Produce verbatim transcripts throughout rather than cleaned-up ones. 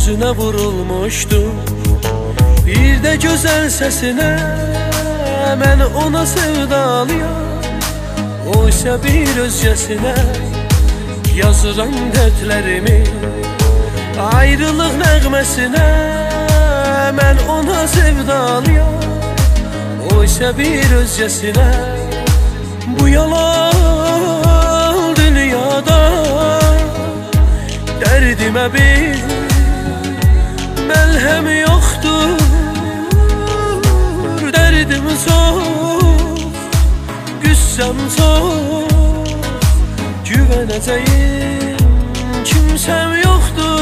gözüne vurulmuşdum. Bir de güzel sesine ben ona sevdalıyam. Oysa bir özcesine yazıram dertlerimi. Ayrılık nəğməsinə mən ona sevdalıyam. Oysa bir özcəsinə bu yalan dünyada dərdimə bir məlhəm yoxdur. Dərdim çox, qüssəm çox, güvənəcəyim kimsəm yoxdur.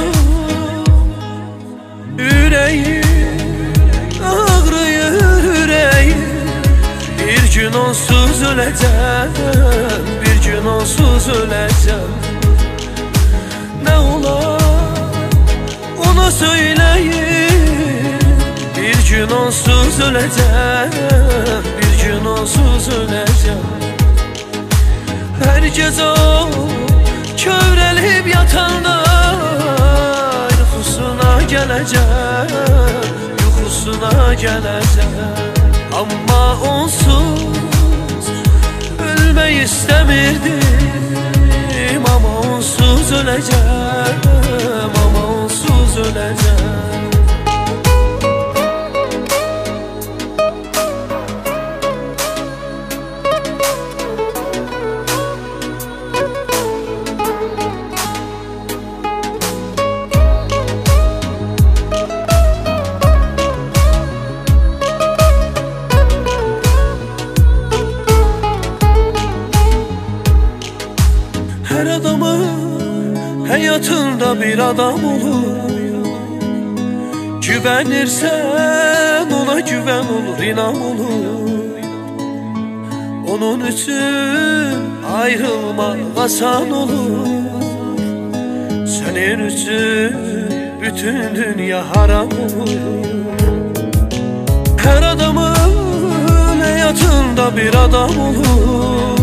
Ürəyim ağrıyır, ürəyim. Bir gün onsuz öləcəm, bir gün onsuz öləcəm. Nə olar ona söyləyin. Bir gün onsuz öləcəm, bir gün onsuz öləcəm. Hər gecə o kövrəlib yatanda yuxusuna gələcəm, yuxusuna gələcəm. Amma onsuz ölmək istəmirdim. Amma onsuz öləcəm, amma onsuz öləcəm. Her adamın hayatında bir adam olur. Güvenirsen ona güven olur, inan olur. Onun için ayrılmak asan olur. Senin için bütün dünya haram olur. Her adamın hayatında bir adam olur.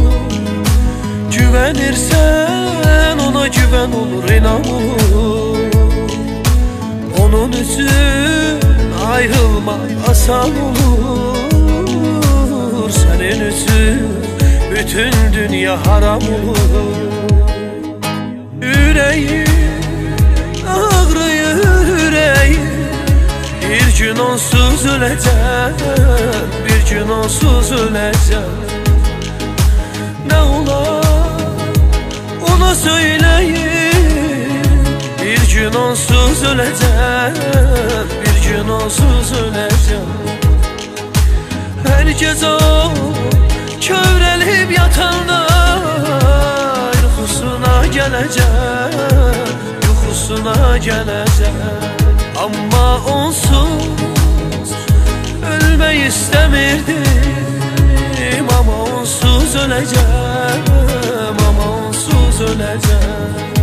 Güvenirsen ona güven olur, inan olur. Onun için ayrılmak asan olur. Senin için bütün dünya haram olur. Yüreğim ağrıyır, yüreğim. Bir gün onsuz öləcəm, bir gün onsuz öləcəm. Nə olar ona söyləyin. Bir gün onsuz öləcəm, bir gün onsuz öləcəm. Hər gecə o kövrəlib yatanda yuxusuna gələcəm, yuxusuna gələcəm. Amma onsuz ölmək istəmirdim. Amma onsuz öləcəm, amma onsuz öləcəm.